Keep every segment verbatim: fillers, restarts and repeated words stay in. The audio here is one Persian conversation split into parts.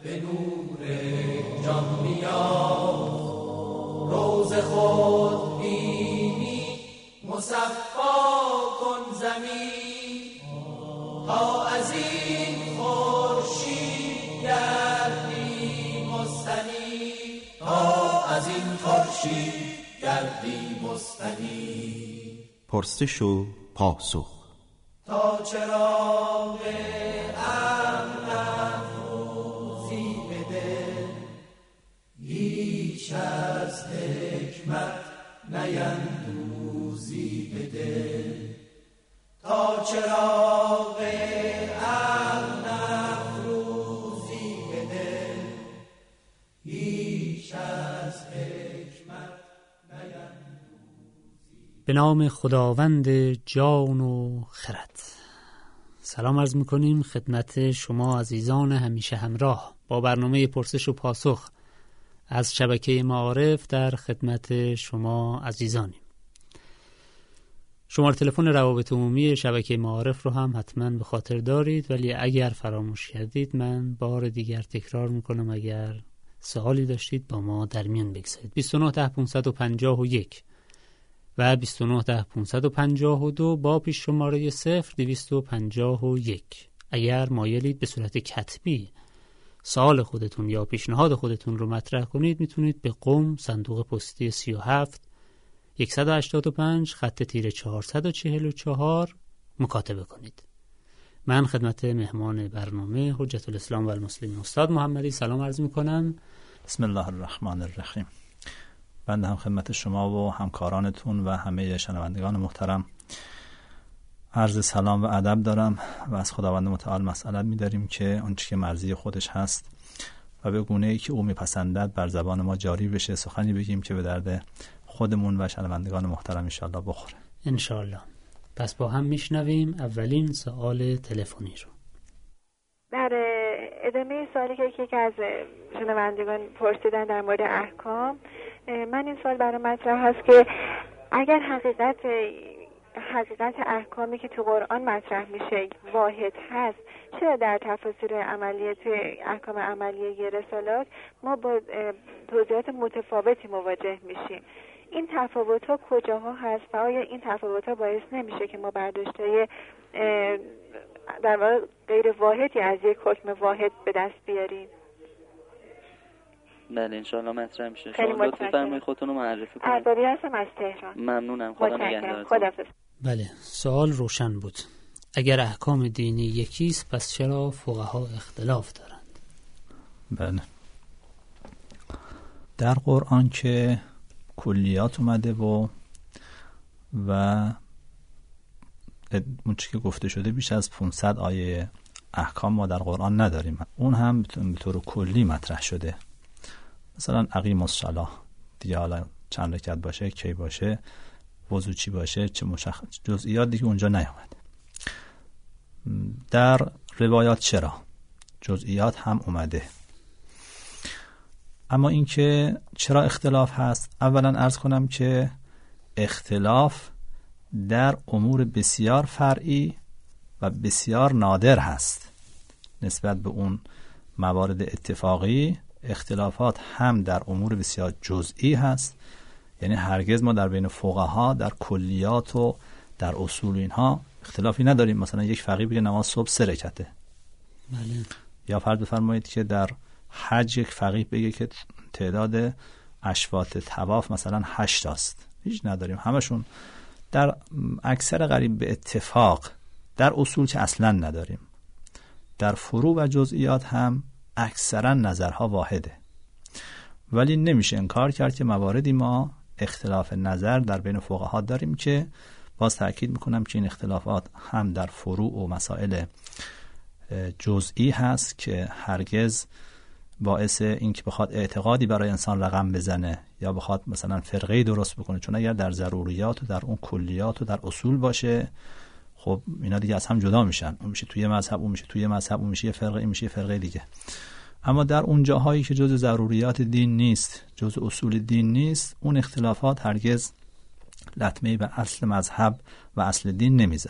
به نور جان بیار، روز خود بینی مصفا کن زمین، تا از این خورشید گردی مستنیر، تا از این خورشید گردی مستنیر. پرسش و پاسخ. تا چراغ امن افروزی بده، هیچ از حکمت نیندوزی بده. تا چراغ امن افروزی بده، هیچ از حکمت نیندوزی. به نام خداوند جان و خرد. سلام عرض میکنیم خدمت شما عزیزان همیشه همراه با برنامه پرسش و پاسخ از شبکه معارف. در خدمت شما عزیزانیم. شماره تلفن روابط عمومی شبکه معارف رو هم حتما به خاطر دارید، ولی اگر فراموش کردید من بار دیگر تکرار میکنم. اگر سوالی داشتید با ما در میان بگذارید. بیست و نه ده پانصد و پنجاه و یک و بیست و نه ده پانصد و پنجاه و دو با پیش شماره صفر دویست و پنجاه و یک. اگر مایلید به صورت کتبی سوال خودتون یا پیشنهاد خودتون رو مطرح کنید، میتونید به قم صندوق پستی سی و هفت صد و هشتاد و پنج خط تیره چهارصد و چهل و چهار مکاتبه کنید. من خدمت مهمان برنامه حجت الاسلام و المسلمین استاد محمدی سلام عرض میکنم. بسم الله الرحمن الرحیم. بنده هم خدمت شما و همکارانتون و همه شنوندگان محترم عرض سلام و ادب دارم و از خداوند متعال مسئلت می‌داریم که آنچه که مرضی خودش هست و به گونه‌ای که او میپسندد بر زبان ما جاری بشه، سخنی بگیم که به درد خودمون و شنوندگان محترم ان شاءالله بخوره. ان شاءالله. پس با هم میشنویم اولین سوال تلفنی رو. در ادامه سوالی که یکی از شنوندگان پرسیدن در مورد احکام، من این سوال برام مطرح هست که اگر حقیقت حقیقت احکامی که تو قرآن مطرح میشه واحد هست، چرا در تفاسیر عملیه توی احکام عملیه رسالات ما با توضیحات متفاوتی مواجه میشیم؟ این تفاوت‌ها کجاها هست و آیا این تفاوت‌ها باعث نمیشه که ما برداشت‌های در واقع غیر واحدی از یک حکم واحد به دست بیاریم؟ بله انشاءالله مطرح میشه. شما لطف فرمایید خودتون رو معرفی کنید. عربی هستم از تهران. ممنونم. خدا نگهدارتون. خداحافظ. بله سوال روشن بود. اگر احکام دینی یکیست پس چرا فقها اختلاف دارند؟ بله در قرآن که کلیات اومده و و اون چی که گفته شده بیش از پانصد آیه احکام ما در قرآن نداریم. اون هم به طور کلی مطرح شده. مثلا اقیم الصلاة دیگه، حالا چند رکعت باشه، کی باشه، وضو چی باشه، چه مشخص جزئیات دیگه اونجا نیامده. در روایات چرا جزئیات هم اومده. اما اینکه چرا اختلاف هست، اولا عرض کنم که اختلاف در امور بسیار فرعی و بسیار نادر هست. نسبت به اون موارد اتفاقی اختلافات هم در امور بسیار جزئی هست. یعنی هرگز ما در بین فقها در کلیات و در اصول اینها اختلافی نداریم. مثلا یک فقیه بگه نماز صبح سه رکعته، بله. یا فرض بفرمایید که در حج یک فقیه بگه که تعداد اشواط طواف مثلا هشت است. هیچ نداریم، همشون در اکثر قریب به اتفاق. در اصول که اصلا نداریم. در فروع و جزئیات هم اکثرا نظرها واحده، ولی نمیشه انکار کرد که مواردی ما اختلاف نظر در بین فقها داریم که باز تأکید میکنم که این اختلافات هم در فروع و مسائل جزئی هست که هرگز باعث این که بخواد اعتقادی برای انسان رقم بزنه یا بخواد مثلا فرقه‌ای درست بکنه. چون اگر در ضروریات و در اون کلیات و در اصول باشه، خب اینا دیگه از هم جدا میشن. اون میشه توی مذهب، اون میشه توی مذهب، اون میشه فرقه، این میشه فرقه دیگه. اما در اون جاهایی که جزء ضروریات دین نیست، جزء اصول دین نیست، اون اختلافات هرگز لطمه‌ای به اصل مذهب و اصل دین نمیزنه.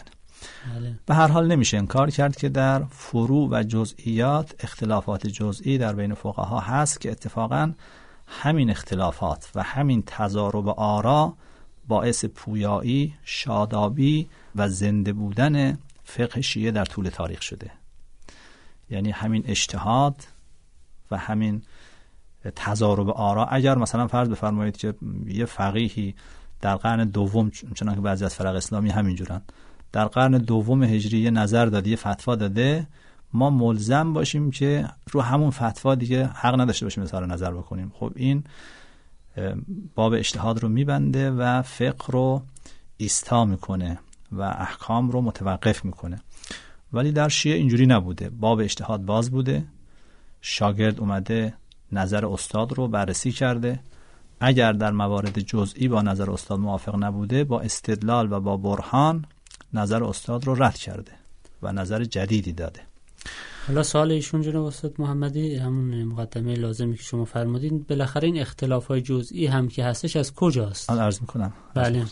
بله. به هر حال نمیشه انکار کرد که در فروع و جزئیات اختلافات جزئی در بین فقها هست که اتفاقاً همین اختلافات و همین تضارب آرا باعث پویایی، شادابی و زنده بودن فقه شیعه در طول تاریخ شده. یعنی همین اجتهاد و همین تضارب آرا، اگر مثلا فرض بفرمایید که یه فقیهی در قرن دوم، چنانکه بعضی از فرق اسلامی همینجورن، در قرن دوم هجری یه نظر داده، یه فتوا داده، ما ملزم باشیم که رو همون فتوا دیگه حق نداشته باشیم اظهار نظر بکنیم. خب این باب اجتهاد رو میبنده و فقه رو ایستا میکنه و احکام رو متوقف میکنه. ولی در شیعه اینجوری نبوده، باب اجتهاد باز بوده، شاگرد اومده نظر استاد رو بررسی کرده، اگر در موارد جزئی با نظر استاد موافق نبوده، با استدلال و با برهان نظر استاد رو رد کرده و نظر جدیدی داده. حالا سوال ایشون جناب استاد محمدی، همون مقدمه لازمی که شما فرمودین، بالاخره این اختلافات جزئی هم که هستش از کجاست؟ من عرض میکنم. بله.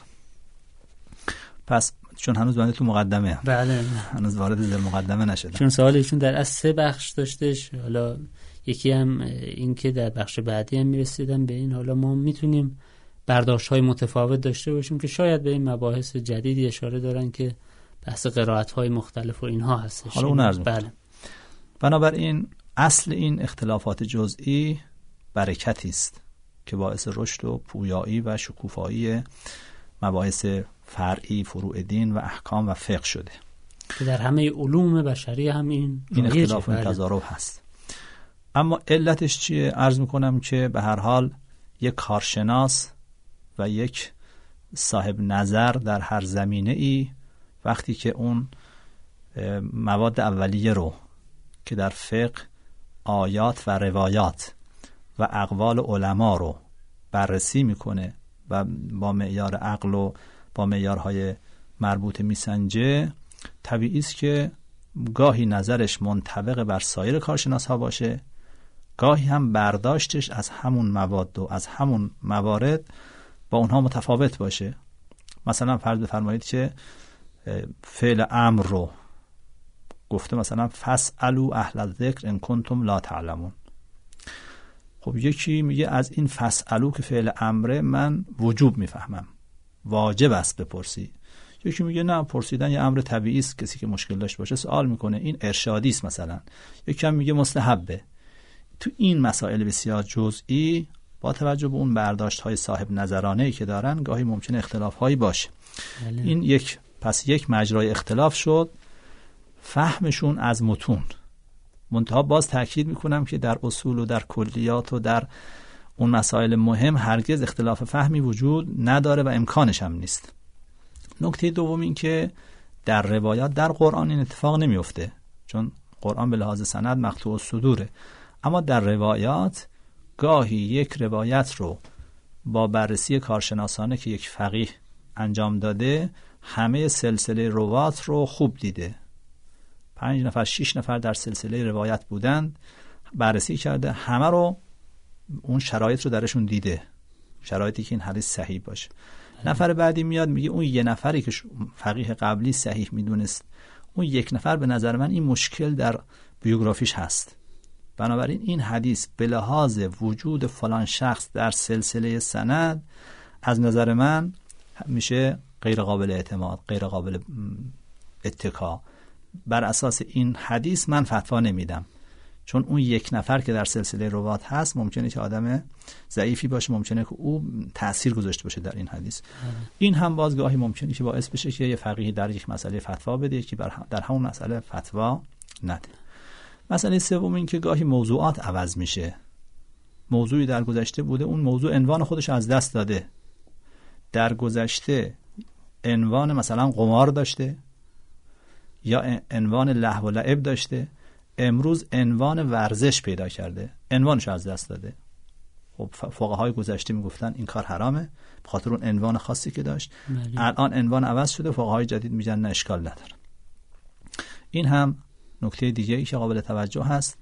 پس چون هنوز بنده تو مقدمه هم. بله. هنوز وارد در مقدمه نشدم. چون سوال ایشون در از سه بخش داشتش، حالا یکی هم این که در بخش بعدی هم میرسیدم به این، حالا ما میتونیم برداشت‌های متفاوت داشته باشیم که شاید به این مباحث جدیدی اشاره دارن که بحث قرائت‌های مختلف و اینها هستش. حالا اون عرض می‌کنم. بله. بنابراین اصل این اختلافات جزئی برکتی است که باعث رشد و پویایی و شکوفایی مباحث فرعی، فروع دین و احکام و فقه شده که در همه علوم بشری هم این این اختلاف و تضارب هست. اما علتش چیه؟ عرض میکنم که به هر حال یک کارشناس و یک صاحب نظر در هر زمینه ای وقتی که اون مواد اولیه رو که در فقه آیات و روایات و اقوال علما رو بررسی میکنه و با معیار عقل و با معیارهای مربوط میسنجه، طبیعی است که گاهی نظرش منطبق بر سایر کارشناس ها باشه، گاهی هم برداشتش از همون مواد و از همون موارد با اونها متفاوت باشه. مثلا فرض بفرمایید که فعل امر رو گفته مثلا فاسألوا اهل الذکر ان کنتم لا تعلمون. خب یکی میگه از این فاسألوا که فعل امره من وجوب میفهمم، واجب است بپرسی. یکی میگه نه، پرسیدن یه امر طبیعی است، کسی که مشکل داشت باشه سوال میکنه، این ارشادی است مثلا. یکی هم میگه مستحبه. تو این مسائل بسیار جزئی با توجه به اون برداشت‌های صاحب نظرانه‌ای که دارن گاهی ممکنه اختلاف‌هایی باشه. بله. این یک پس یک مجرای اختلاف شد، فهمشون از متون. منتها باز تاکید میکنم که در اصول و در کلیات و در اون مسائل مهم هرگز اختلاف فهمی وجود نداره و امکانش هم نیست. نکته دوم این که در روایات در قرآن این اتفاق نمیفته، چون قرآن به لحاظ سند مقطوع الصدوره، اما در روایات گاهی یک روایت رو با بررسی کارشناسانه که یک فقیه انجام داده، همه سلسله روات رو خوب دیده، پنج نفر شش نفر در سلسله روایت بودند، بررسی کرده، همه رو اون شرایط رو درشون دیده، شرایطی که این حدیث صحیح باشه. نفر بعدی میاد میگه اون یه نفری که فقیه قبلی صحیح میدونست، اون یک نفر به نظر من این مشکل در بیوگرافیش هست، بنابراین این حدیث به لحاظ وجود فلان شخص در سلسله سند از نظر من میشه غیر قابل اعتماد، غیر قابل اتکا. بر اساس این حدیث من فتوا نمیدم، چون اون یک نفر که در سلسله روات هست ممکنه که آدم ضعیفی باشه، ممکنه که او تأثیر گذاشته باشه در این حدیث. این هم بازگاهی ممکنه که باعث بشه که یه فقیه در یک مسئله فتوا بده که در همون مسئله فتوا نده. مسئله سوم این که گاهی موضوعات عوض میشه. موضوعی در گذشته بوده، اون موضوع عنوان خودش از دست داده. در گذشته عنوان مثلا قمار داشته یا عنوان لهو و لعب داشته، امروز عنوان ورزش پیدا کرده، عنوانش از دست داده. خب فقهای گذشته میگفتن این کار حرامه به خاطر اون عنوان خاصی که داشت. مالی. الان عنوان عوض شده، فقهای جدید میگن نه اشکال نداره. این هم نکته دیگه ای که قابل توجه هست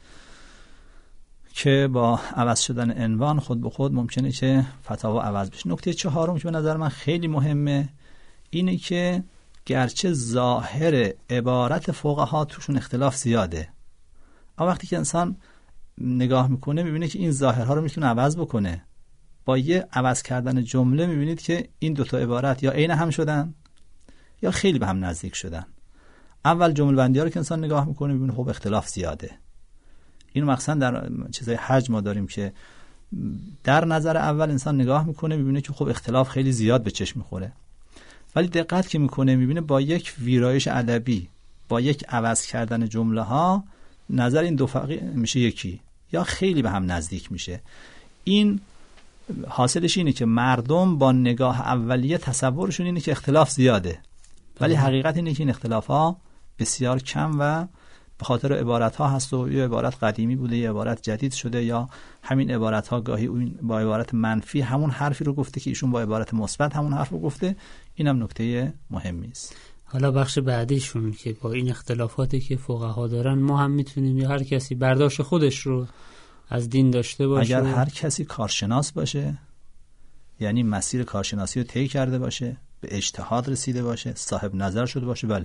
که با عوض شدن عنوان خود به خود ممکنه که فتاوا عوض بشه. نکته چهارم که به نظر من خیلی مهمه اینه که گرچه ظاهر عبارت فقها توشون اختلاف زیاده، اما وقتی که انسان نگاه میکنه میبینه که این ظاهرها رو میتونه عوض بکنه. با یه عوض کردن جمله میبینید که این دوتا عبارت یا عین هم شدن یا خیلی به هم نزدیک شدن. اول جمله بندی ها رو که انسان نگاه میکنه میبینه خب اختلاف زیاده. این مخصوصا در چیزای حج ما داریم که در نظر اول انسان نگاه میکنه میبینه که خب اختلاف خیلی زیاد به چشم میخوره، ولی دقت که میکنه میبینه با یک ویرایش ادبی، با یک عوض کردن جمله ها، نظر این دو فرقی میشه یکی یا خیلی به هم نزدیک میشه. این حاصلش اینه که مردم با نگاه اولیه تصورشون اینه که اختلاف زیاده، ولی حقیقت اینه که این اختلاف ها بسیار کم و به خاطر عبارت ها هست و یه عبارت قدیمی بوده یه عبارت جدید شده، یا همین عبارت ها گاهی با عبارت منفی همون حرفی رو گفته که ایشون با عبارت مثبت همون حرف رو گفته. اینم نکته مهمی است. حالا بخش بعدیشون که با این اختلافاتی که فقها دارن ما هم میتونیم یا هر کسی برداشت خودش رو از دین داشته باشه. اگر هر کسی کارشناس باشه، یعنی مسیر کارشناسی رو طی کرده باشه، به اجتهاد رسیده باشه، صاحب نظر شده باشه، بله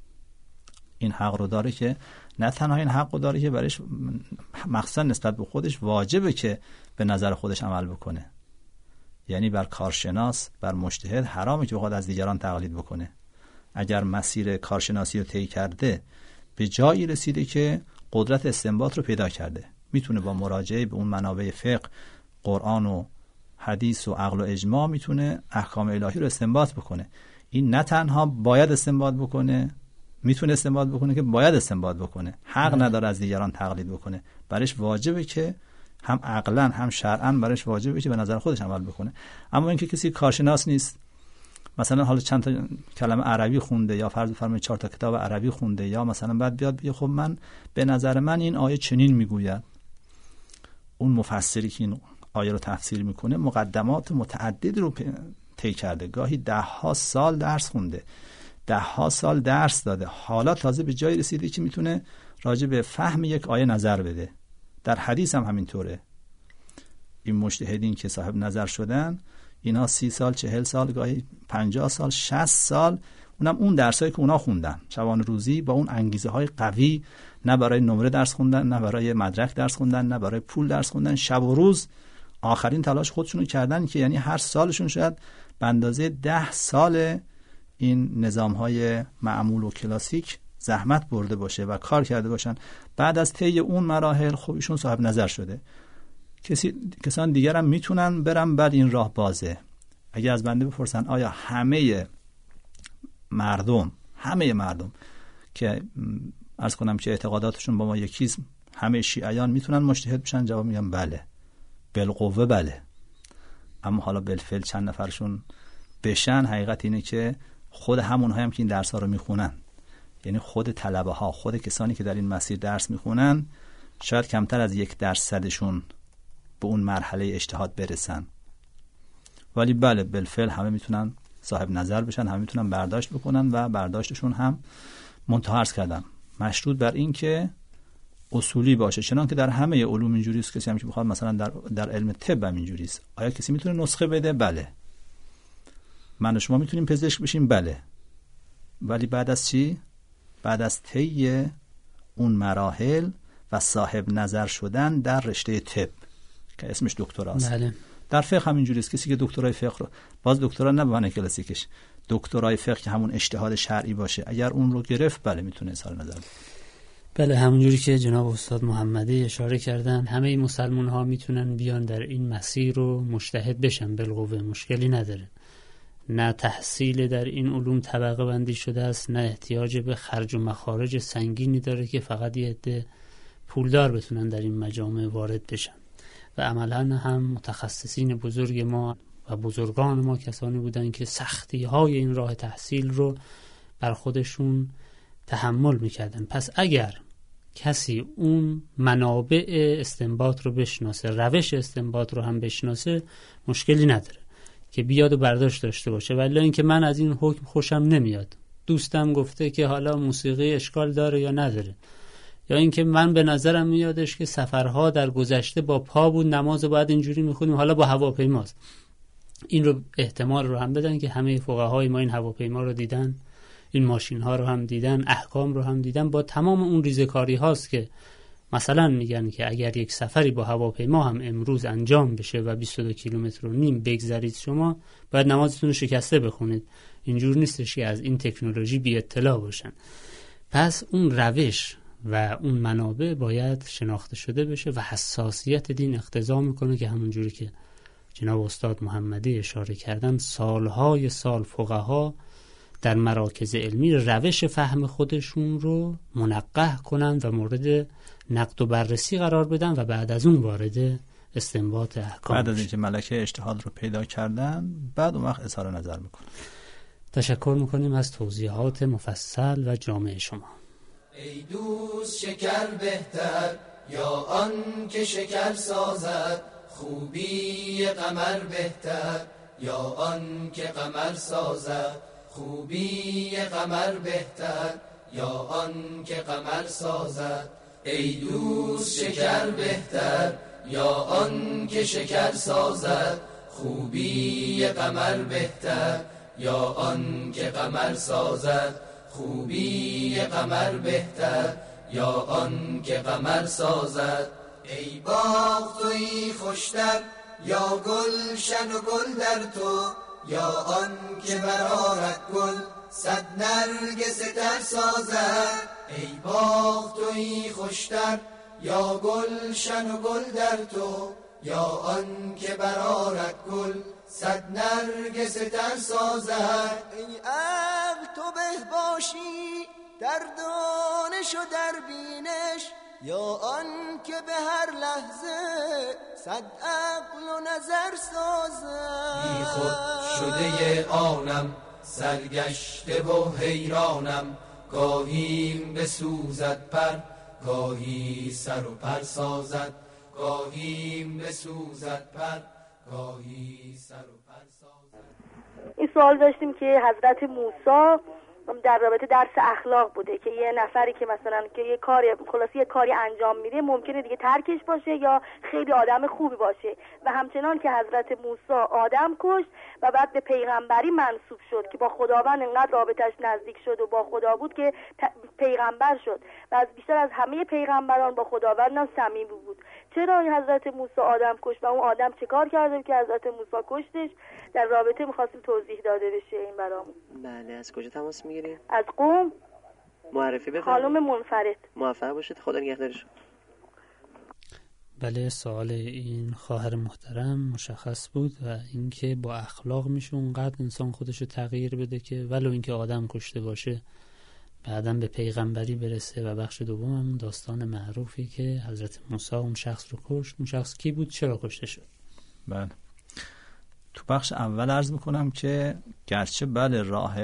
این حق رو داره که نه تنها این حق رو داره که برایش مخصوصا نسبت به خودش واجبه که به نظر خودش عمل بکنه. یعنی بر کارشناس، بر مجتهد حرامه که بخواد از دیگران تقلید بکنه. اگر مسیر کارشناسی رو طی کرده به جایی رسیده که قدرت استنباط رو پیدا کرده، میتونه با مراجعه به اون منابع فقه، قرآن و حدیث و عقل و اجماع میتونه احکام الهی رو استنباط بکنه. این نه تنها باید استنباط بکنه، میتونه استنباط بکنه که باید استنباط بکنه. حق نه. نداره از دیگران تقلید بکنه. برایش واجبه که هم عقلا هم شرعا برایش واجبه که به نظر خودش عمل بکنه. اما اینکه کسی کارشناس نیست، مثلا حالا چند تا کلمه عربی خونده یا فرض بفرمایید چهار تا کتاب عربی خونده، یا مثلا بعد بیاد بگه خب من به نظر من این آیه چنین میگوید. اون مفسری که این آیه رو تفسیر میکنه مقدمات متعدد رو طی کرده، گاهی ده ها سال درس خونده، ده ها سال درس داده، حالا تازه به جای رسیده که میتونه راجع به فهم یک آیه نظر بده. در حدیث هم همینطوره. این مجتهدین که صاحب نظر شدن، اینا سی سال، چهل سال، گاهی پنجاه سال، شصت سال، اونم اون درسایی که اونا خوندن شبانه روزی با اون انگیزه های قوی، نه برای نمره درس خوندن، نه برای مدرک درس خوندن، نه برای پول درس خوندن، شب و روز آخرین تلاش خودشونو کردن که یعنی هر سالشون شاید به اندازه ده سال این نظام‌های معمول و کلاسیک زحمت برده باشه و کار کرده باشن. بعد از طی اون مراحل خب ایشون صاحب نظر شده. کسی کسان دیگر هم میتونن برن، بعد این راه بازه. اگه از بنده بپرسن آیا همه مردم همه مردم که عرض کنم که اعتقاداتشون با ما یکیست، همه شیعیان میتونن مجتهد بشن؟ جواب میگم بله، بالقوه بله. اما حالا بالفعل چند نفرشون بشن، حقیقت اینه که خود همونها هم که این درس ها رو میخونن، یعنی خود طلبه ها، خود کسانی که در این مسیر درس میخونن، شاید کمتر از یک درصدشون به اون مرحله اجتهاد برسن. ولی بله بالفعل همه میتونن صاحب نظر بشن، همه میتونن برداشت بکنن و برداشتشون هم منتها عرض کردم مشروط بر این که اصولی باشه. چنان که در همه علوم اینجوری است، کسی هم که بخواد مثلا در در علم طب هم اینجوری است. آیا کسی میتونه نسخه بده؟ بله. من و شما میتونیم پزشک بشیم؟ بله. ولی بعد از چی؟ بعد از طی اون مراحل و صاحب نظر شدن در رشته طب که اسمش دکتراست. بله. در فقه هم اینجوری است. کسی که دکترای فقه رو، باز دکترا نه به معنی کلاسیکش، دکترای فقه که همون اجتهاد شرعی باشه، اگر اون رو گرفت بله میتونه اظهار نظر بده. بله، همونجوری که جناب استاد محمدی اشاره کردن، همه این مسلمان ها میتونن بیان در این مسیر رو مجتهد بشن، بالقوه، مشکلی نداره. نه تحصیل در این علوم طبقه بندی شده است، نه احتیاج به خرج و مخارج سنگینی داره که فقط یه عده پولدار بتونن در این مجامع وارد بشن. و عملاً هم متخصصین بزرگ ما و بزرگان ما کسانی بودن که سختی های این راه تحصیل رو بر خودشون تحمل میکردن. پس اگر کسی اون منابع استنباط رو بشناسه، روش استنباط رو هم بشناسه، مشکلی نداره که بیاد و برداشت داشته باشه. ولی اینکه من از این حکم خوشم نمیاد، دوستم گفته که حالا موسیقی اشکال داره یا نداره، یا اینکه من به نظرم میادش که سفرها در گذشته با پا بود، نماز باید اینجوری میخونیم، حالا با هواپیماست، این رو احتمال رو هم بدن که همه فقهای ما این هواپیما رو دیدن، این ماشین ها رو هم دیدن، احکام رو هم دیدن، با تمام اون ریزکاری هاست که مثلا میگن که اگر یک سفری با هواپیما هم امروز انجام بشه و بیست و دو کیلومتر و نیم بگذرید شما، باید نمازتون رو شکسته بخونید. اینجور نیستش که از این تکنولوژی بی اطلاع باشن. پس اون روش و اون منابع باید شناخته شده بشه و حساسیت دین اقتضا میکنه که همونجوری که جناب استاد محمدی اشاره کردن، سالهای سال فقها در مراکز علمی روش فهم خودشون رو منقح کنن و مورد نقد و بررسی قرار بدن و بعد از اون وارد استنباط احکام بعد از اینکه ملکه اجتهاد رو پیدا کردن، بعد اون وقت اظهار نظر میکنن. تشکر میکنیم از توضیحات مفصل و جامع شما. ای دوست شکر بهتر یا آن که شکر سازد، خوبی قمر بهتر یا آن که قمر سازد، خوبی قمر بهتر یا آن که قمر سازد. ای دوست شکر بهتر یا آن که شکر سازد، خوبی قمر بهتر یا آن که قمر سازد، خوبی قمر بهتر یا آن که قمر سازد. ای باغ تویی خوشتر یا گلشن و گل در تو، یا آن که برآرد گل صد نرگس تر سازد. ای باغ تویی خوشتر یا گلشن و گل در تو، یا آن که برآرد گل صد نرگس تر سازد. ای عقل تو به باشی در دانش و در بینش، یا آن که به هر لحظه صد عقل و نظر سازد. بی خود شده آنم سرگشته و حیرانم، گاهیم بسوزد پر گاهی سر و پر سازد، گاهیم بسوزد پر گاهی سر و پر سازد. این سوال داشتیم که حضرت موسی در رابطه درس اخلاق بوده که یه نفری که مثلا که یه کاری خلاصی یه کاری انجام میده ممکنه دیگه ترکش باشه یا خیلی آدم خوبی باشه، و همچنان که حضرت موسی آدم کشت و بعد به پیغمبری منصوب شد که با خداوند انقدر رابطش نزدیک شد و با خدا بود که پیغمبر شد و از بیشتر از همه پیغمبران با خداوند هم صمیمی بود. چرا حضرت موسی آدم کشت و اون آدم چه کار کرده که حضرت موسی کشتش؟ در رابطه می‌خواستیم توضیح داده بشه این برامون. بله، از کجا تماس می‌گیرید؟ از قم. معرفی بفرمایید. خانم منفرد. موفق باشید، خدا نگهدارش. بله، سوال این خواهر محترم مشخص بود و اینکه با اخلاق میشه اونقدر انسان خودشو تغییر بده که ولو اینکه آدم کشته باشه بعداً به پیغمبری برسه. و بخش دوم هم داستان معروفی که حضرت موسی اون شخص رو کشت. اون شخص کی بود؟ چرا کشته شد؟ بله، تو بخش اول عرض میکنم که گرچه بله راه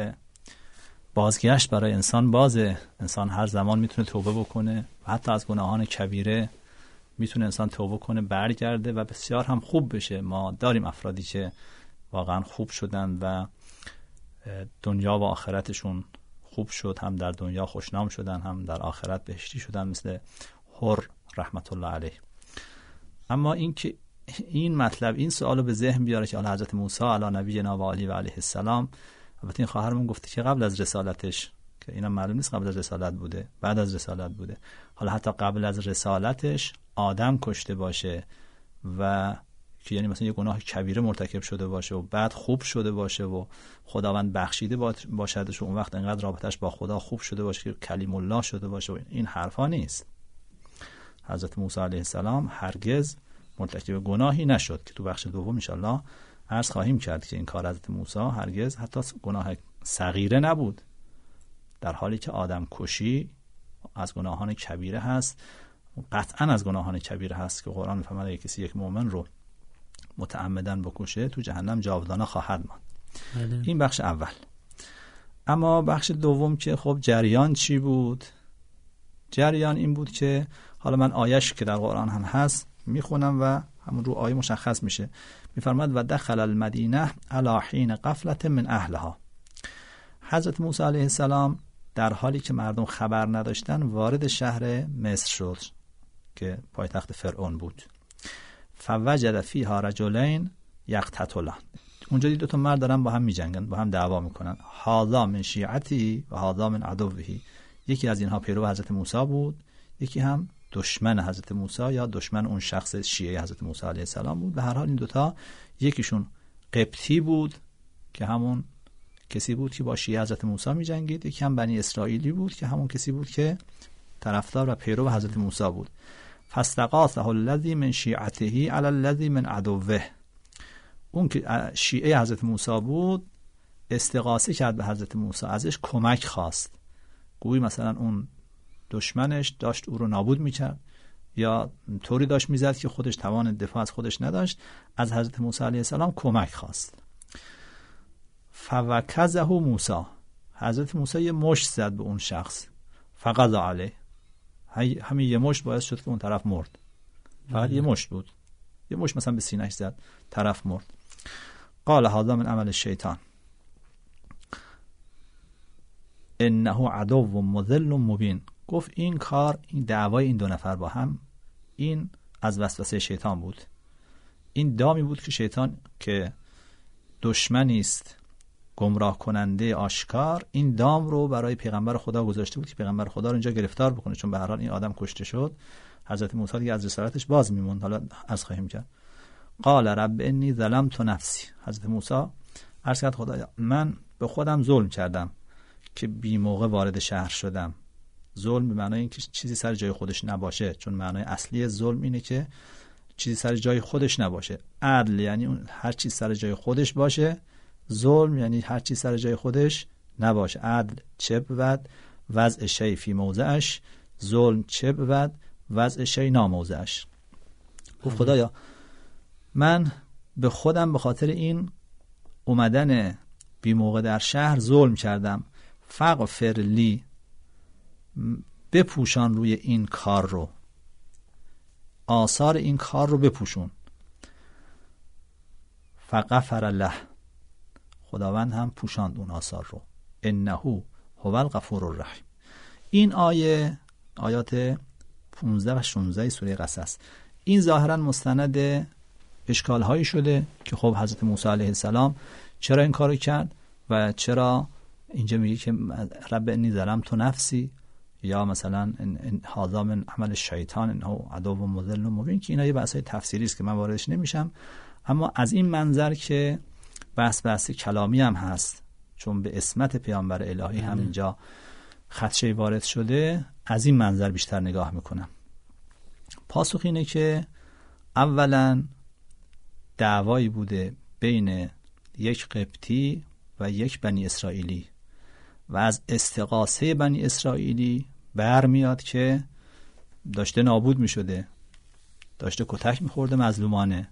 بازگشت برای انسان بازه، انسان هر زمان میتونه توبه بکنه و حتی از گناهان کبیره میتونه انسان توبه کنه برگرده و بسیار هم خوب بشه. ما داریم افرادی که واقعا خوب شدن و دنیا و آخرتشون خوب شد، هم در دنیا خوشنام شدن هم در آخرت بهشتی شدن، مثل حر رحمت الله علیه. اما این که این مطلب این سوالو به ذهن بیاره که حالا حضرت موسی علی نبینا و علیه و علیه السلام، البته این خواهرمون گفته که قبل از رسالتش، که اینا معلوم نیست قبل از رسالت بوده بعد از رسالت بوده، حالا حتی قبل از رسالتش آدم کشته باشه و که یعنی مثلا یه گناه کبیره مرتکب شده باشه و بعد خوب شده باشه و خداوند بخشیده باشدش و اون وقت انقدر رابطش با خدا خوب شده باشه که کلیم الله شده باشه و این حرفا نیست. حضرت موسی علیه السلام هرگز مرتکب گناهی نشد که تو بخش دوم ان شاءالله عرض خواهیم کرد که این کار حضرت موسی هرگز حتی گناه صغیره نبود، در حالی که آدم کشی از گناهان کبیره هست، قطعا از گناهان کبیره هست که قرآن میفرماید اگه کسی یک مؤمن رو متعمدن بکشه تو جهنم جاودانه خواهد ماند. بله. این بخش اول. اما بخش دوم که خب جریان چی بود؟ جریان این بود که حالا من آیش که در قرآن هم هست میخونم و همون رو آیه مشخص میشه. میفرماد و دخل المدینه علی حین غفلة من اهلها. حضرت موسی علیه السلام در حالی که مردم خبر نداشتن وارد شهر مصر شد که پایتخت فرعون بود. فوجد فیها رجلین یقتتلان. اونجا دید دو تا مرد دارن با هم میجنگن، با هم دعوا میکنن. هذا من شیعتی و هذا من عدوه. یکی از اینها پیرو حضرت موسی بود، یکی هم دشمن حضرت موسی یا دشمن اون شخص شیعه حضرت موسی علیه السلام بود. به هر حال این دوتا، یکیشون قبطی بود که همون کسی بود که با شیعه حضرت موسی می جنگید، یکی هم بنی اسرائیلی بود که همون کسی بود که طرفدار و پیرو حضرت موسی بود. فاستغاثه الذی من شیعته علی الذی من عدوه. اون که شیعه حضرت موسی بود استغاثه کرد به حضرت موسی، ازش کمک خواست. گویی مثلا اون دشمنش داشت او رو نابود میکرد یا طوری داشت میزد که خودش توان دفاع از خودش نداشت، از حضرت موسی علیه السلام کمک خواست. فوکزه موسی. حضرت موسی یه مشت زد به اون شخص. فقضا علیه. همین یه مشت باعث شد که اون طرف مرد. فقط یه مشت بود، یه مشت مثلا به سینه‌اش زد، طرف مرد. قال هذا من عمل الشیطان انه عدو مضل مبین. گفت این کار، این دعوای این دو نفر با هم، این از وسوسه شیطان بود. این دامی بود که شیطان که دشمنی است گمراه کننده آشکار، این دام رو برای پیغمبر خدا گذاشته بود که پیغمبر خدا رو اینجا گرفتار بکنه، چون به هر حال این آدم کشته شد، حضرت موسی دیگه از رسالتش باز میموند. حالا از خواهیم کرد. قال رب انی ظلمت نفسی. حضرت موسی عرض کرد خدایا من به خودم ظلم کردم که بی موقع وارد شهر شدم. ظلم به معنای اینکه چیزی سر جای خودش نباشه، چون معنای اصلی ظلم اینه که چیزی سر جای خودش نباشه. عدل یعنی هر چیز سر جای خودش باشه، ظلم یعنی هر چیز سر جای خودش نباشه. عدل چه بود؟ وضع شی فی موضعش. ظلم چه بود؟ وضع شی ناموضعش. گفت خدایا من به خودم به خاطر این اومدن بی موقع در شهر ظلم کردم. فغفر لی، بپوشان روی این کار رو، آثار این کار رو بپوشون. فغفر له، خداوند هم پوشاند اون آثار رو. انه هو الغفور الرحیم. این آیه، آیات پانزده و شانزده سوره قصص، این ظاهرا مستند اشکال هایی شده که خب حضرت موسی علیه السلام چرا این کارو کرد و چرا اینجا میگه که رب انی ظلمت نفسی، یا مثلا هذا من عمل الشیطان انه عدو مضل مبین، که اینا یه بحثای تفسیری است که من واردش نمیشم. اما از این منظر که بحث بحث کلامی هم هست، چون به اسمت پیامبر الهی هم اینجا خدشه وارد شده، از این منظر بیشتر نگاه میکنم. پاسخ اینه که اولا دعوایی بوده بین یک قبطی و یک بنی اسرائیلی و از استغاثه بنی اسرائیلی برمیاد که داشته نابود می شده، داشته کتک می خورده مظلومانه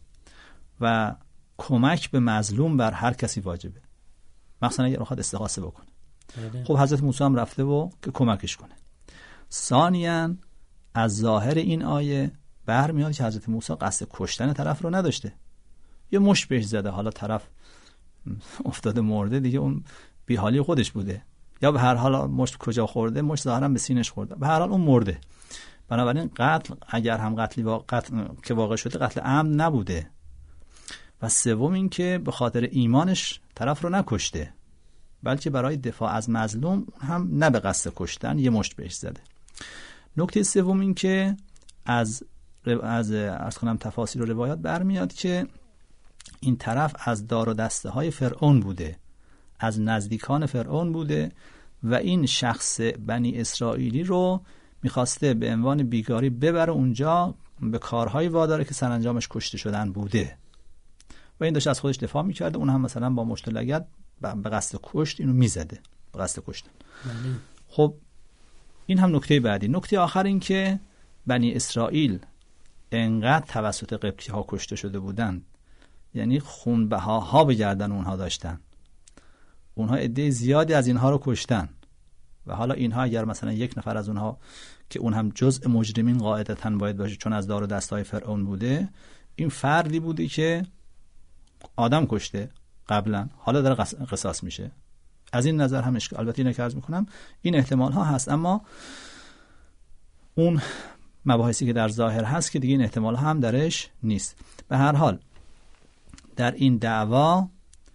و کمک به مظلوم بر هر کسی واجبه، مثلا اگر بخواد استغاثه بکنه. خب حضرت موسی هم رفته و که کمکش کنه. ثانیاً از ظاهر این آیه برمیاد که حضرت موسی قصد کشتن طرف رو نداشته، یه مشت بهش زده، حالا طرف افتاده مرده دیگه، اون بیحالی خودش بوده، یا به هر حال مشت کجا خورده، مشت ظاهرا به سینش خورده، به هر حال اون مرده. بنابراین قتل اگر هم قتلی واقع که واقع شده قتل عمد نبوده. و سوم این که به خاطر ایمانش طرف رو نکشته، بلکه برای دفاع از مظلوم هم نه به قصد کشتن یه مشت بهش زده. نکته سوم این که از از عرض کنم تفاسیر و روایات برمیاد که این طرف از دار و دسته های فرعون بوده، از نزدیکان فرعون بوده و این شخص بنی اسرائیلی رو میخواسته به عنوان بیگاری ببره اونجا، به کارهایی واداره که سرانجامش کشته شدن بوده و این داشت از خودش دفاع میکرده. اون هم مثلا با مشت و لگد به قصد کشت اینو میزده، به قصد کشتن. خب این هم نکته بعدی. نکته آخر این که بنی اسرائیل انقدر توسط قبطی ها کشته شده بودن، یعنی خونبهاها به گردن اونها داشتن، اونها عده زیادی از اینها رو کشتن و حالا اینها اگر مثلا یک نفر از اونها که اون هم جزء مجرمین قاعدتاً باید باشه چون از دار و دستای فرعون بوده، این فردی بوده که آدم کشته قبلا، حالا داره قصاص میشه. از این نظر هم اشکال، البته اینو که عرض میکنم این احتمال ها هست، اما اون مباحثی که در ظاهر هست که دیگه این احتمال هم درش نیست. به هر حال در این دعوا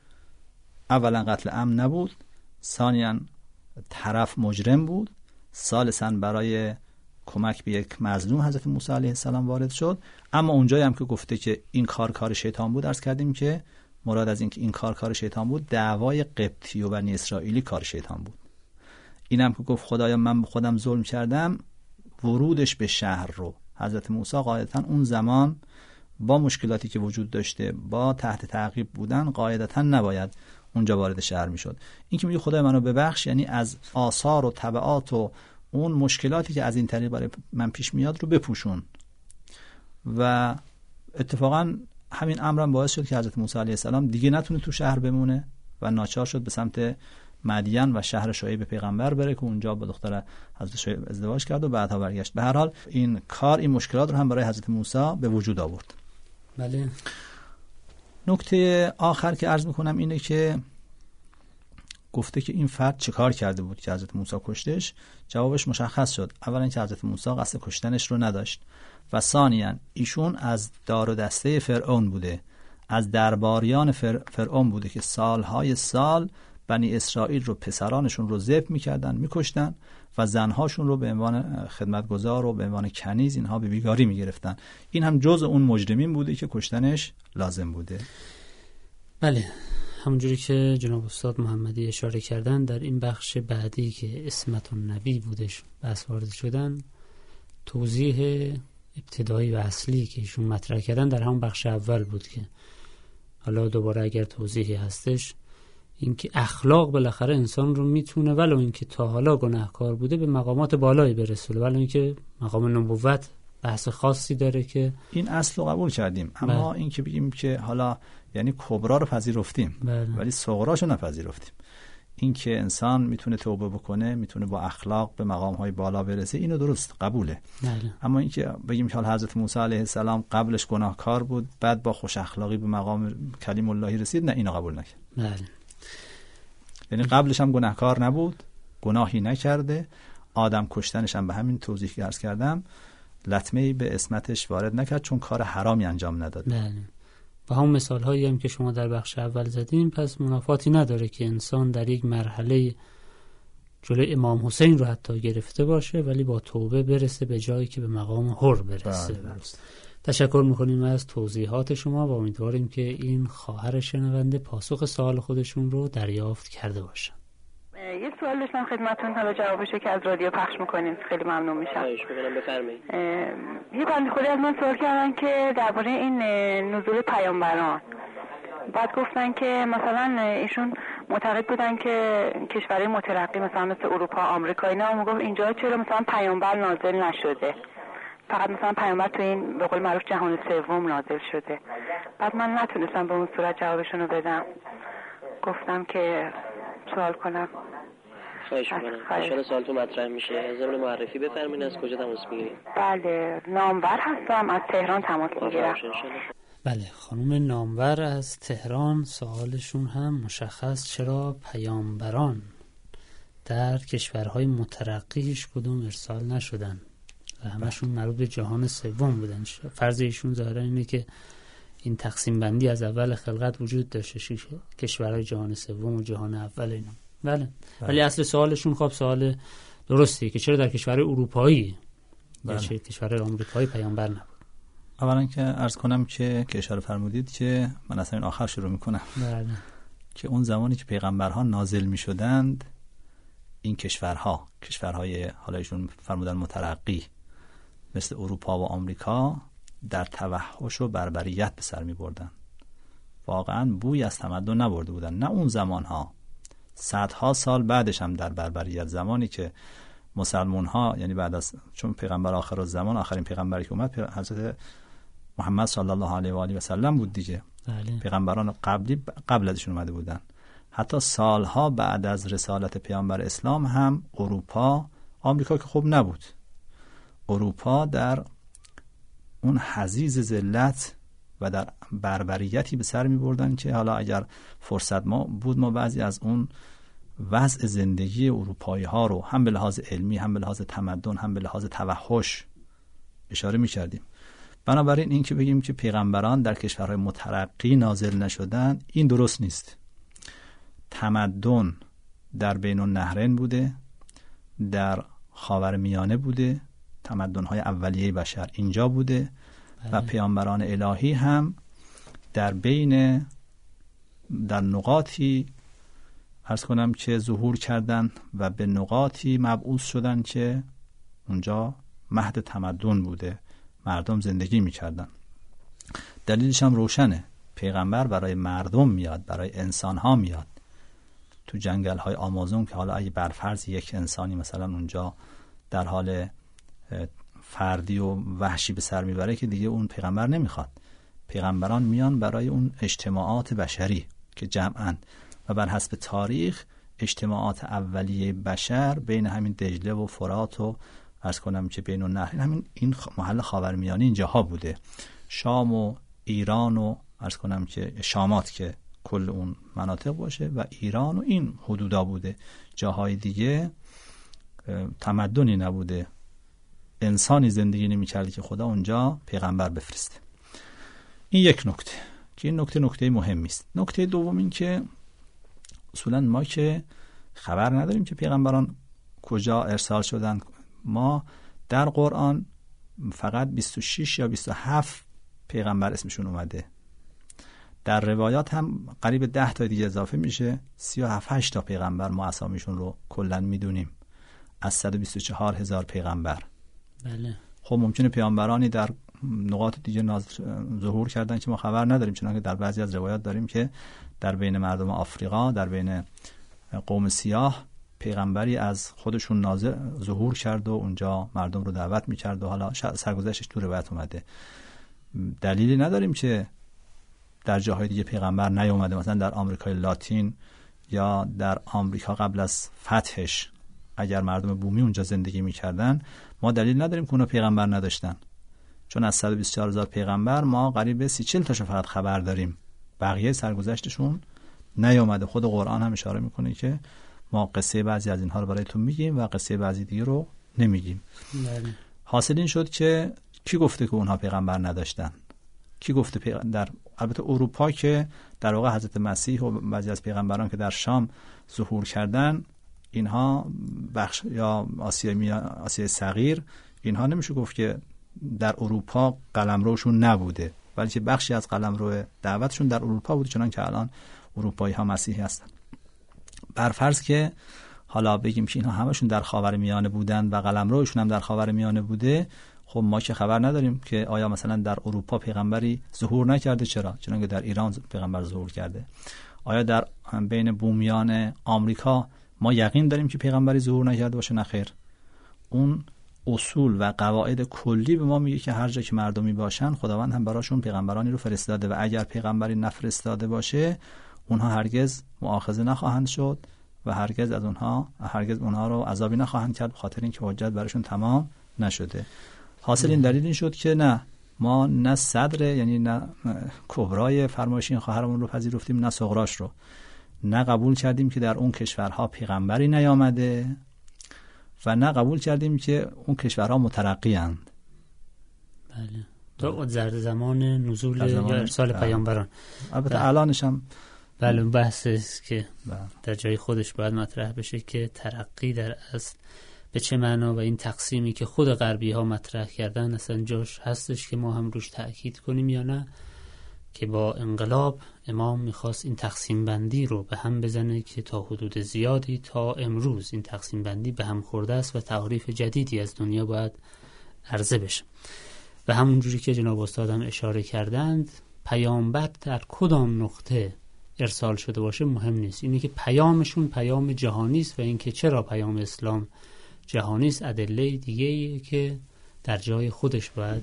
اولا قتل عمد نبود، ثانیاً طرف مجرم بود، ثالثاً برای کمک به یک مظلوم حضرت موسی علیه السلام وارد شد. اما اونجایی هم که گفته که این کار کار شیطان بود، عرض کردیم که مراد از این که این کار کار شیطان بود، دعوای قبطی و بنی اسرائیلی کار شیطان بود. اینم که گفت خدایا من به خودم ظلم کردم، ورودش به شهر رو حضرت موسی قاعدتاً اون زمان با مشکلاتی که وجود داشته، با تحت تعقیب بودن، قاعدتاً نباید اونجا وارد شهر میشد. این که میگه خدای منو ببخش، یعنی از آثار و تبعات و اون مشکلاتی که از این طریق برای من پیش میاد رو بپوشون. و اتفاقا همین امرم باعث شد که حضرت موسی علیه السلام دیگه نتونه تو شهر بمونه و ناچار شد به سمت مدین و شهر شعیب پیغمبر بره که اونجا با دختر حضرت شعیب ازدواج کرد و بعدها برگشت. به هر حال این کار این مشکلات رو هم برای حضرت موسی به وجود آورد. بله. نکته آخر که عرض میکنم اینه که گفته که این فرد چه کار کرده بود که حضرت موسی کشتش. جوابش مشخص شد. اولا که حضرت موسی قصد کشتنش رو نداشت و ثانیاً ایشون از دار و دسته فرعون بوده، از درباریان فر... فرعون بوده که سالهای سال بنی اسرائیل رو، پسرانشون رو ذبح میکردن، میکشتن و زنهاشون رو به عنوان خدمتگزار و به عنوان کنیز اینها به بیگاری میگرفتن. این هم جزء اون مجرمین بوده که کشتنش لازم بوده. بله، همونجوری که جناب استاد محمدی اشاره کردن در این بخش بعدی که اسمت النبی بودش بحث وارد شدن، توضیح ابتدایی و اصلی که ایشون مطرح کردن در همون بخش اول بود که حالا دوباره اگر توضیحی هستش، اینکه اخلاق بالاخره انسان رو میتونه ولو اینکه تا حالا گناهکار بوده به مقامات بالایی برسونه، ولو اینکه مقام نبوت بحث خاصی داره که این اصل رو قبول کردیم، اما این که بگیم که حالا یعنی کبرا رو پذیرفتیم بله. ولی صغراشو نپذیرفتیم. این که انسان میتونه توبه بکنه، میتونه با اخلاق به مقام‌های بالا برسه، اینو درست قبوله بله. اما این که بگیم که حال حضرت موسی علیه السلام قبلش گناهکار بود، بعد با خوش اخلاقی به مقام کلیم اللهی رسید، نه اینو قبول نکرد بله. یعنی قبلش هم گناهکار نبود، گناهی نکرده، آدم کشتنش هم به همین توضیح که عرض کردم لطمه‌ای به اسمتش وارد نکرد چون کار حرامی انجام نداد بله. و هم مثال هایی هم که شما در بخش اول زدیم، پس منافاتی نداره که انسان در یک مرحله جلوی امام حسین رو حتی گرفته باشه ولی با توبه برسه به جایی که به مقام حر برسه بله. تشکر میکنیم از توضیحات شما و امیدواریم که این خواهر شنونده پاسخ سوال خودشون رو دریافت کرده باشن. یه سوال داشتم خدمتتون، حالا جوابشو که از رادیو پخش میکنین خیلی ممنون میشم. خواهش میکنم بفرمایید. یه بنده خدایی از من سوال کردن که درباره این نزول پیامبران، بعد گفتن که مثلا ایشون معتقد بودن که کشورهای مترقی مثلا مثل اروپا، آمریکا اینا، میگفت اینجا چرا مثلا پیامبر نازل نشده، فقط مثلا پیامبر تو این به قول معروف جهان سوم نازل شده. بعد من نتونستم به اون صورت جوابشون رو بدم، گفتم که سوال کنم. خواهش میکنم. انشاءالله سوالتون مطرح میشه. از ضمن معرفی بفرمایید از کجا تماس میگیرید؟ بله، نامور هستم، از تهران تماس میگیرم. بله، خانم نامور از تهران، سوالشون هم مشخص، چرا پیامبران در کشورهای مترقی هیچ کدوم ارسال نشدن و همشون مربوط به جهان سوم بودن؟ فرض ایشون ظاهرا اینه که این تقسیم بندی از اول خلقت وجود داشته، کشورهای جهان سوم و جهان اول اینا. بله. بله. ولی اصل سوالشون خب سوال درستی که چرا در کشورهای اروپایی بله. یا چه کشورهای آمریکایی پیامبر نبود. اولا که عرض کنم که که اشاره فرمودید که من اصلا این آخر شروع میکنم بله. که اون زمانی که پیغمبرها نازل میشدند، این کشورها کشورهای حالا ایشون فرمودن مترقی مثل اروپا و آمریکا در توحش و بربریت به سر میبردن، واقعا بوی از تمدن نبرده بودن. نه اون زمانها، صدها سال بعدش هم در بربریت، زمانی که مسلمان ها، یعنی بعد از چون پیغمبر آخر الزمان، آخرین پیغمبری که اومد حضرت محمد صلی الله علیه و آله و سلم بود دیگه بله. پیغمبران قبلی قبل ازشون اومده بودن. حتی سالها بعد از رسالت پیامبر اسلام هم اروپا، آمریکا که خوب نبود، اروپا در اون حضیض ذلت و در بربریتی به سر می بردن که حالا اگر فرصت ما بود ما بعضی از اون وضع زندگی اروپایی ها رو هم به لحاظ علمی، هم به لحاظ تمدن، هم به لحاظ توحش اشاره می کردیم. بنابراین این که بگیم که پیغمبران در کشورهای مترقی نازل نشدن، این درست نیست. تمدن در بین النهرین بوده، در خاورمیانه بوده، تمدن‌های اولیه بشر اینجا بوده و پیامبران الهی هم در بین در نقاطی عرض کنم که ظهور کردن و به نقاطی مبعوث شدن که اونجا مهد تمدن بوده، مردم زندگی می‌کردن. دلیلش هم روشنه، پیغمبر برای مردم میاد، برای انسان‌ها میاد. تو جنگل‌های آمازون که حالا اگه برفرض یک انسانی مثلا اونجا در حال فردی و وحشی به سر میبره که دیگه اون پیغمبر نمیخواد. پیغمبران میان برای اون اجتماعات بشری که جمعاً و بر حسب تاریخ اجتماعات اولیه بشر بین همین دجله و فرات و عرض کنم که بین النهرین، همین این محل خاورمیانه اینجاها بوده. شام و ایران و عرض کنم که شامات که کل اون مناطق باشه و ایران و این حدودا بوده. جاهای دیگه تمدنی نبوده، انسانی زندگی نمی کرده که خدا اونجا پیغمبر بفرسته. این یک نکته که این نکته نکته مهمی است. نکته دوم این که اصولا ما که خبر نداریم که پیغمبران کجا ارسال شدن. ما در قرآن فقط بیست و شش یا بیست و هفت پیغمبر اسمشون اومده، در روایات هم قریب ده تا دیگه اضافه میشه، سی و هفت هشت تا پیغمبر ما اسامیشون رو کلا میدونیم از صد و بیست و چهار هزار پیغمبر. بله. خب ممکنه پیامبرانی در نقاط دیگه ظهور کردن که ما خبر نداریم، چنانکه در بعضی از روایات داریم که در بین مردم آفریقا، در بین قوم سیاه پیغمبری از خودشون نازل ظهور کرد و اونجا مردم رو دعوت میکرد و حالا سرگذشتش تو روایت اومده. دلیلی نداریم که در جاهای دیگه پیغمبر نیومده. مثلا در آمریکای لاتین یا در آمریکا قبل از فتحش اگر مردم بومی اونجا زندگی میکردن، ما دلیل نداریم که اونا پیغمبر نداشتن، چون از صد و بیست و چهار هزار پیغمبر ما قریب سی چهل تاشو فقط خبر داریم، بقیه سرگذشتشون نیومده. خود قرآن هم اشاره میکنه که ما قصه بعضی از اینها رو برایتون میگیم و قصه بعضی دیگه رو نمیگیم. بله. حاصل این شد که کی گفته که اونها پیغمبر نداشتن؟ کی گفته پیغ... در البته اروپا که در واقع حضرت مسیح و بعضی از پیغمبران که در شام ظهور کردن، اینها بخش یا آسیای می... آسیای صغیر، اینها نمیشه گفت که در اروپا قلمروشون نبوده، بلکه بخشی از قلمرو دعوتشون در اروپا بوده، چنان که الان اروپایی ها مسیحی هستن. برفرض که حالا بگیم که اینها همشون در خاورمیانه بودن و قلمروشون هم در خاورمیانه بوده، خب ما که خبر نداریم که آیا مثلا در اروپا پیغمبری ظهور نکرده. چرا؟ چون که در ایران پیغمبر ظهور کرده. آیا در بین بومیان آمریکا ما یقین داریم که پیغمبری ظهور نکرده باشه؟ نه خیر. اون اصول و قواعد کلی به ما میگه که هر جا که مردمی باشن خداوند هم براشون پیغمبرانی رو فرستاده و اگر پیغمبری نفرستاده باشه اونها هرگز مؤاخذه نخواهند شد و هرگز از اونها هرگز اونها رو عذابی نخواهند کرد، بخاطر اینکه حجت براشون تمام نشده. حاصل این دلیل این شد که نه، ما نه صدر یعنی نه کبرای فرمایش این خواهرمون رو پذیرفتیم، نه صغراش رو. نه قبول کردیم که در اون کشورها پیغمبری نیامده و نه قبول کردیم که اون کشورها مترقی اند. بله. تا در زمان نزول یا ارسال پیامبران. البته الانش هم بله بحثی است که بله. در جای خودش باید مطرح بشه که ترقی در اصل به چه معنا و این تقسیمی که خود غربی ها مطرح کردن اصلا جاش هستش که ما هم روش تأکید کنیم یا نه، که با انقلاب امام میخواست این تقسیم بندی رو به هم بزنه که تا حدود زیادی تا امروز این تقسیم بندی به هم خورده است و تعریف جدیدی از دنیا باید عرضه بشه. و همون جوری که جناب استاد هم اشاره کردند، پیامبر در کدام نقطه ارسال شده باشه مهم نیست، اینه که پیامشون پیام جهانی است و اینکه چرا پیام اسلام جهانی است ادله دیگه‌ایه که در جای خودش باید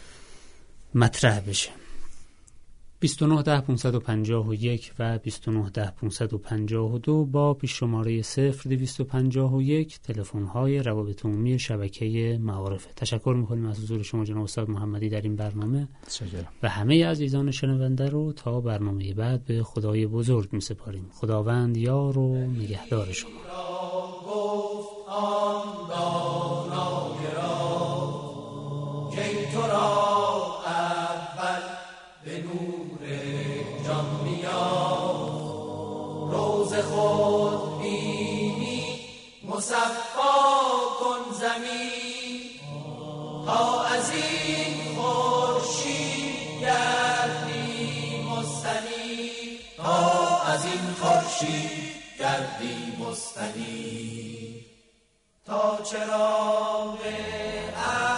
مطرح بشه. بیست و نه ده پانصد و پنجاه و یک و بیست و نه ده پانصد و پنجاه و دو با پیش شماره صفر دویست و پنجاه و یک تلفن‌های روابط عمومی شبکه معارف. تشکر می‌کنیم از حضور شما جناب استاد محمدی در این برنامه. تشکر. و همه عزیزان شنونده رو تا برنامه بعد به خدای بزرگ می‌سپاریم. خداوند یار و نگهدار شما. تو را دنیا روز خود بینی مصفا کن زمین تا از این خورشید گردی مستنی تا از این خورشید گردی مستنی تا چراغ